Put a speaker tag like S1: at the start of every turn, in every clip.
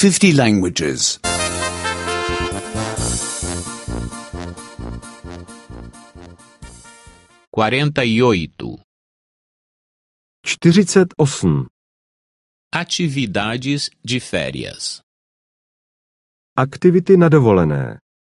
S1: 50 languages.
S2: 48.
S3: 48.
S2: Atividades de férias.
S3: Aktivity na dovolené.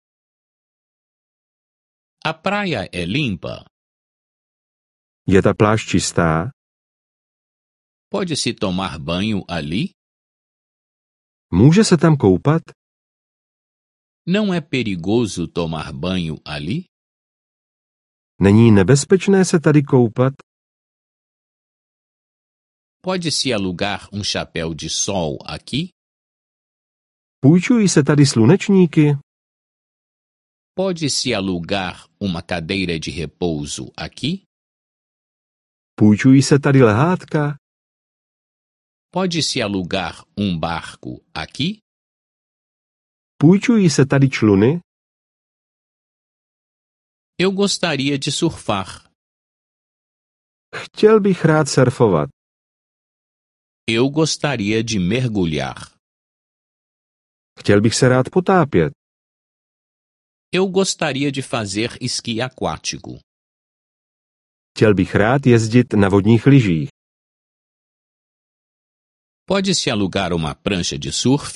S2: A praia é limpa?
S3: Je ta pláž čistá?
S2: Pode-se tomar banho ali?
S3: Může se tam koupat?
S2: Não é perigoso tomar banho ali?
S3: Není nebezpečné se tady koupat?
S2: Pode-se alugar um chapéu de sol aqui?
S3: Půjčují se tady slunečníky?
S2: Pode-se alugar uma cadeira de repouso aqui?
S3: Půjčují se tady lehátka?
S2: Pode-se alugar um barco aqui?
S3: Půjčují se tady čluny?
S2: Eu gostaria de surfar.
S3: Chtěl bych rád surfovat.
S2: Eu gostaria de mergulhar.
S3: Chtěl bych se rád potápět.
S2: Eu gostaria de fazer esqui aquático.
S3: Chtěl bych rád jezdit na vodních lyžích.
S2: Pode-se alugar uma prancha de surf?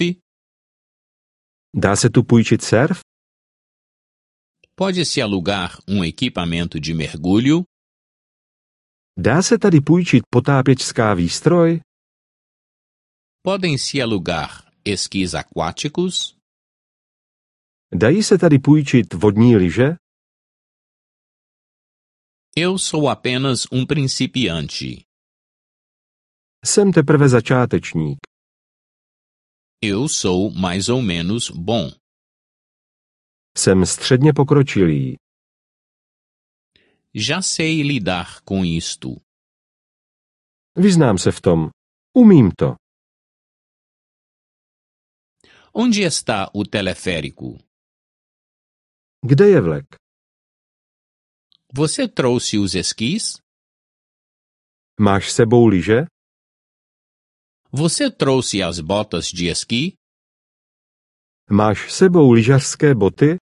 S3: Dá se tu půjčit surf?
S2: Pode-se alugar um equipamento de mergulho?
S3: Dá se tady půjčit potápěčská výstroj?
S2: Podem-se alugar esquis aquáticos?
S3: Dají se tady půjčit vodní lyže?
S2: Eu sou apenas um principiante.
S3: Jsem teprve začátečník.
S2: Eu sou mais ou menos bom.
S3: Jsem středně pokročilý.
S2: Já sei lidar com isto.
S3: Vyznám se v tom. Umím to.
S2: Onde está o teleférico?
S3: Kde je vlek?
S2: Você trouxe os esquis?
S3: Máš s sebou lyže?
S2: Você trouxe as botas de esqui?
S3: Máš s sebou lyžařské boty?